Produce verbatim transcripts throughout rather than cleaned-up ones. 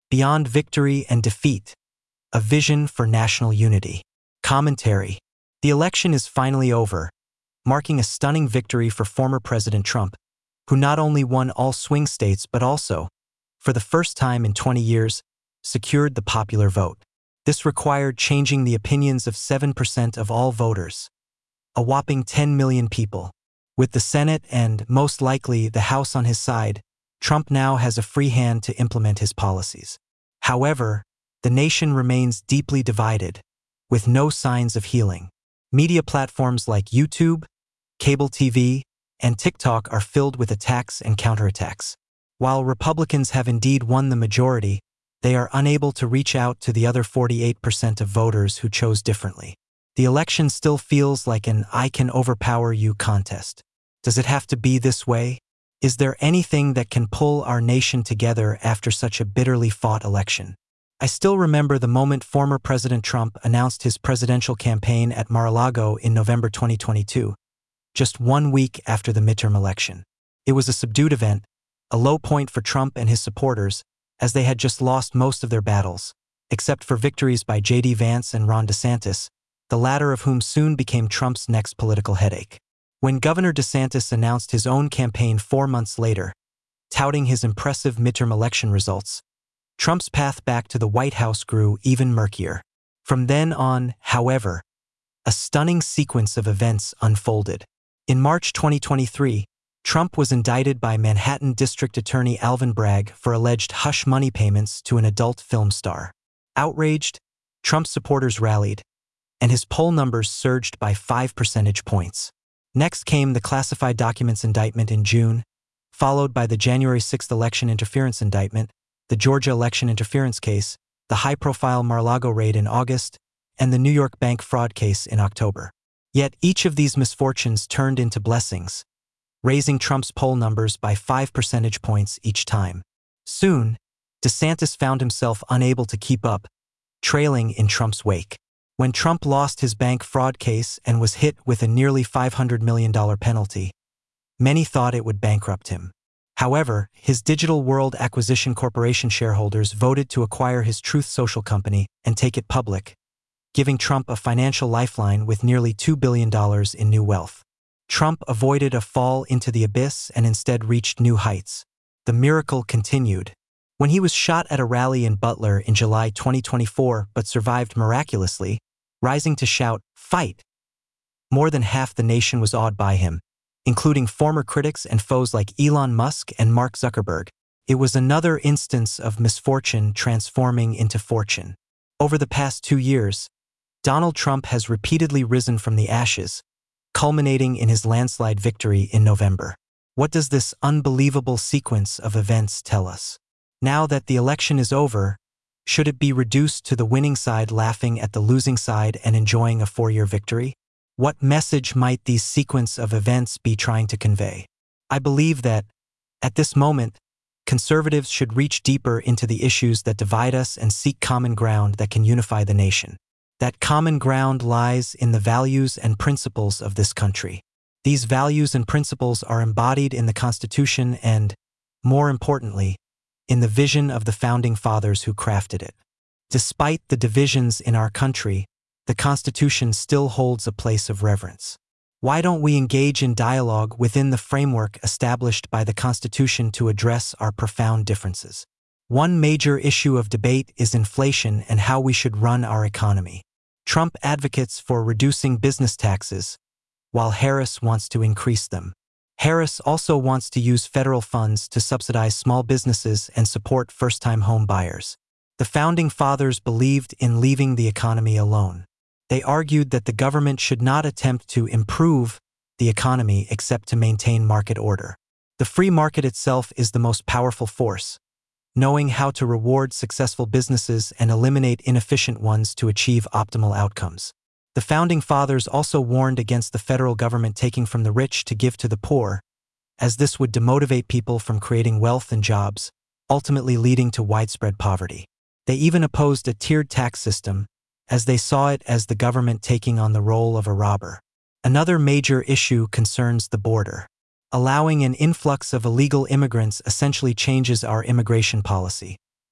Beyond Victory and Defeat, A Vision for National Unity. Commentary. The election is finally over, marking a stunning victory for former President Trump, who not only won all swing states but also, for the first time in twenty years, secured the popular vote. This required changing the opinions of seven percent of all voters, a whopping ten million people. With the Senate and, most likely, the House on his side, Trump now has a free hand to implement his policies. However, the nation remains deeply divided, with no signs of healing. Media platforms like YouTube, cable T V, and TikTok are filled with attacks and counterattacks. While Republicans have indeed won the majority, they are unable to reach out to the other forty-eight percent of voters who chose differently. The election still feels like an I can overpower you contest. Does it have to be this way? Is there anything that can pull our nation together after such a bitterly fought election? I still remember the moment former President Trump announced his presidential campaign at Mar-a-Lago in November twenty twenty-two, just one week after the midterm election. It was a subdued event, a low point for Trump and his supporters, as they had just lost most of their battles, except for victories by J D Vance and Ron DeSantis, the latter of whom soon became Trump's next political headache. When Governor DeSantis announced his own campaign four months later, touting his impressive midterm election results, Trump's path back to the White House grew even murkier. From then on, however, a stunning sequence of events unfolded. In March twenty twenty-three, Trump was indicted by Manhattan District Attorney Alvin Bragg for alleged hush money payments to an adult film star. Outraged, Trump supporters rallied, and his poll numbers surged by five percentage points. Next came the classified documents indictment in June, followed by the January sixth election interference indictment, the Georgia election interference case, the high-profile Mar-a-Lago raid in August, and the New York bank fraud case in October. Yet each of these misfortunes turned into blessings, raising Trump's poll numbers by five percentage points each time. Soon, DeSantis found himself unable to keep up, trailing in Trump's wake. When Trump lost his bank fraud case and was hit with a nearly five hundred million dollars penalty, many thought it would bankrupt him. However, his Digital World Acquisition Corporation shareholders voted to acquire his Truth Social company and take it public, giving Trump a financial lifeline with nearly two billion dollars in new wealth. Trump avoided a fall into the abyss and instead reached new heights. The miracle continued. When he was shot at a rally in Butler in July twenty twenty-four but survived miraculously, rising to shout, "Fight!" more than half the nation was awed by him, including former critics and foes like Elon Musk and Mark Zuckerberg. It was another instance of misfortune transforming into fortune. Over the past two years, Donald Trump has repeatedly risen from the ashes, culminating in his landslide victory in November. What does this unbelievable sequence of events tell us? Now that the election is over, should it be reduced to the winning side laughing at the losing side and enjoying a four-year victory? What message might these sequence of events be trying to convey? I believe that, at this moment, conservatives should reach deeper into the issues that divide us and seek common ground that can unify the nation. That common ground lies in the values and principles of this country. These values and principles are embodied in the Constitution and, more importantly, in the vision of the Founding Fathers who crafted it. Despite the divisions in our country, the Constitution still holds a place of reverence. Why don't we engage in dialogue within the framework established by the Constitution to address our profound differences? One major issue of debate is inflation and how we should run our economy. Trump advocates for reducing business taxes, while Harris wants to increase them. Harris also wants to use federal funds to subsidize small businesses and support first-time home buyers. The Founding Fathers believed in leaving the economy alone. They argued that the government should not attempt to improve the economy except to maintain market order. The free market itself is the most powerful force, knowing how to reward successful businesses and eliminate inefficient ones to achieve optimal outcomes. The Founding Fathers also warned against the federal government taking from the rich to give to the poor, as this would demotivate people from creating wealth and jobs, ultimately leading to widespread poverty. They even opposed a tiered tax system, as they saw it as the government taking on the role of a robber. Another major issue concerns the border. Allowing an influx of illegal immigrants essentially changes our immigration policy,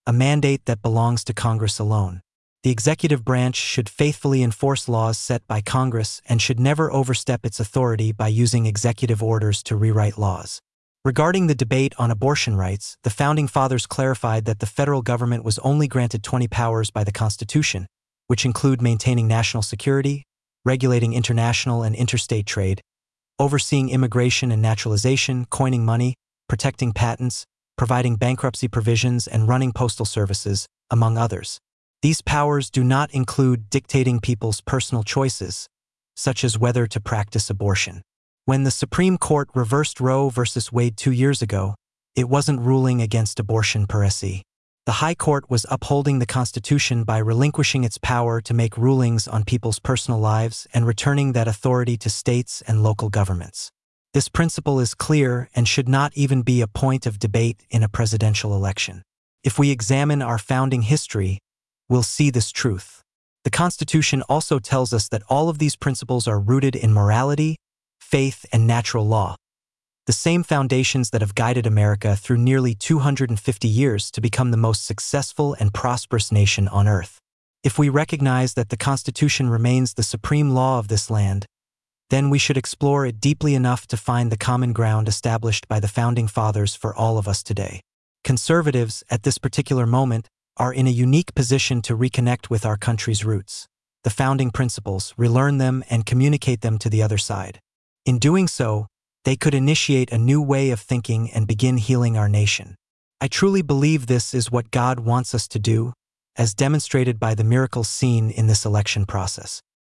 a mandate that belongs to Congress alone. The executive branch should faithfully enforce laws set by Congress and should never overstep its authority by using executive orders to rewrite laws. Regarding the debate on abortion rights, the Founding Fathers clarified that the federal government was only granted twenty powers by the Constitution, which include maintaining national security, regulating international and interstate trade, overseeing immigration and naturalization, coining money, protecting patents, providing bankruptcy provisions, and running postal services, among others. These powers do not include dictating people's personal choices, such as whether to practice abortion. When the Supreme Court reversed Roe versus Wade two years ago, it wasn't ruling against abortion per se. The High Court was upholding the Constitution by relinquishing its power to make rulings on people's personal lives and returning that authority to states and local governments. This principle is clear and should not even be a point of debate in a presidential election. If we examine our founding history, we'll see this truth. The Constitution also tells us that all of these principles are rooted in morality, faith, and natural law, the same foundations that have guided America through nearly two hundred fifty years to become the most successful and prosperous nation on earth. If we recognize that the Constitution remains the supreme law of this land, then we should explore it deeply enough to find the common ground established by the Founding Fathers for all of us today. Conservatives, at this particular moment, are in a unique position to reconnect with our country's roots, the founding principles, relearn them, and communicate them to the other side. In doing so, they could initiate a new way of thinking and begin healing our nation. I truly believe this is what God wants us to do, as demonstrated by the miracles seen in this election process.